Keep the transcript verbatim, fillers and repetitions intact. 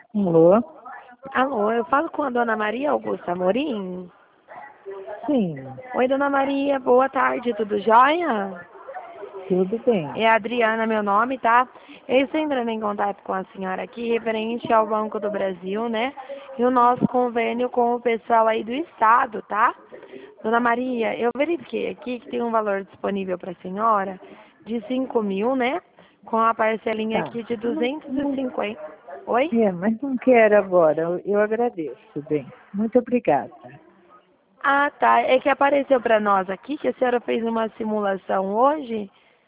Alô? Alô, eu falo com a dona Maria Augusta Amorim? Sim, Oi, dona Maria, boa tarde, tudo jóia? tudo bem. É a Adriana, meu nome, tá? Eu estou entrando em contato com a senhora aqui, referente ao Banco do Brasil, né? E o nosso convênio com o pessoal aí do Estado, tá? Dona Maria, eu verifiquei aqui que tem um valor disponível para a senhora de cinco mil, né? Com a parcelinha Tá. aqui de Não, duzentos e não, cinquenta. Oi? é, mas não quero agora. Eu, eu agradeço, bem. Muito obrigada. Ah, tá. É que apareceu para nós aqui que a senhora fez uma simulação hoje